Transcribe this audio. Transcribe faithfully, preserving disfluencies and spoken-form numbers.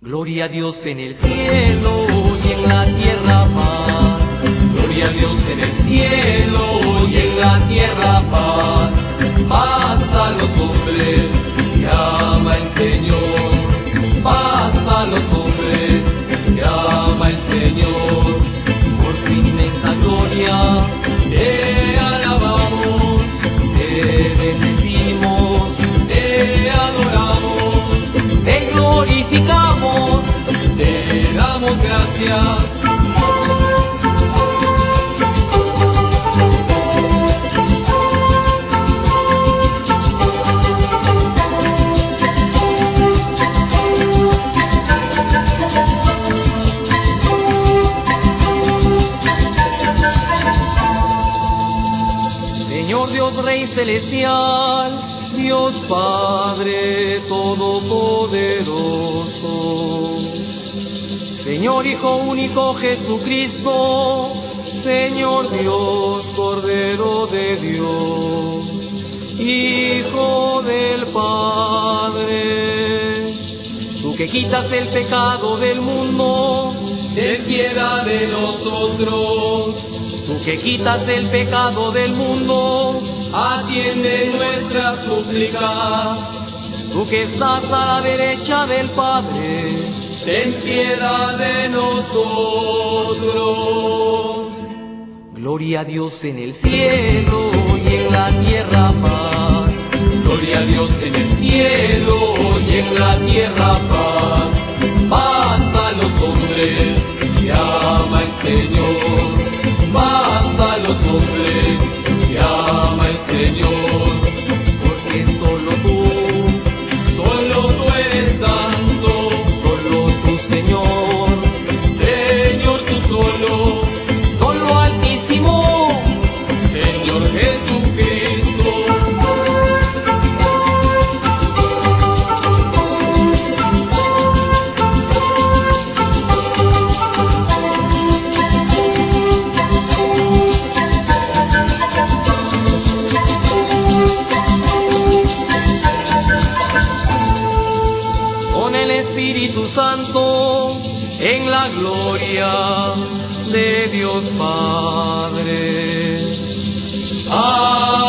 Gloria a Dios en el cielo y en la tierra paz. Gloria a Dios en el cielo y en la tierra paz. Paz a los hombres que ama el Señor. Paz a los hombres que ama el Señor. Por tu inmensa gloria te alabamos, te bendecimos, te adoramos, te glorificamos, te damos gracias. Señor Dios Rey Celestial, Dios Padre Todopoderoso, Señor Hijo único Jesucristo, Señor Dios, Cordero de Dios, Hijo del Padre, tú que quitas el pecado del mundo, ten piedad de nosotros. Tú que quitas el pecado del mundo, atiende nuestra súplica. Tú que estás a la derecha del Padre, ten piedad de nosotros. Gloria a Dios en el cielo y en la tierra paz. Gloria a Dios en el cielo y en la tierra paz. Paz a los hombres que ama el Señor. Paz a los hombres que ama el Señor, porque solo tú, solo tú eres santo, solo tú Señor, Señor tú solo, solo Altísimo, Señor Jesucristo. Espíritu Santo, en la gloria de Dios Padre. Amén.